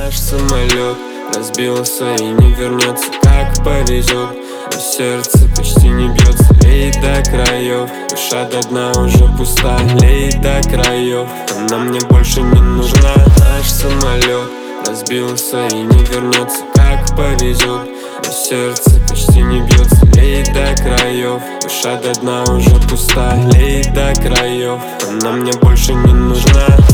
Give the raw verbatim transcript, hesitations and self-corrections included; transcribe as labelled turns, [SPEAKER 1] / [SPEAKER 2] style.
[SPEAKER 1] Наш самолет разбился и не вернется, как повезет. Но сердце почти не бьется, лей до краев. Душа до дна уже пуста, лей до краев. Она мне больше не нужна. Наш самолет разбился и не вернется, как повезет. Но сердце почти не бьется, лей до краев. Душа до дна уже пуста, лей до краев. Она мне больше не нужна.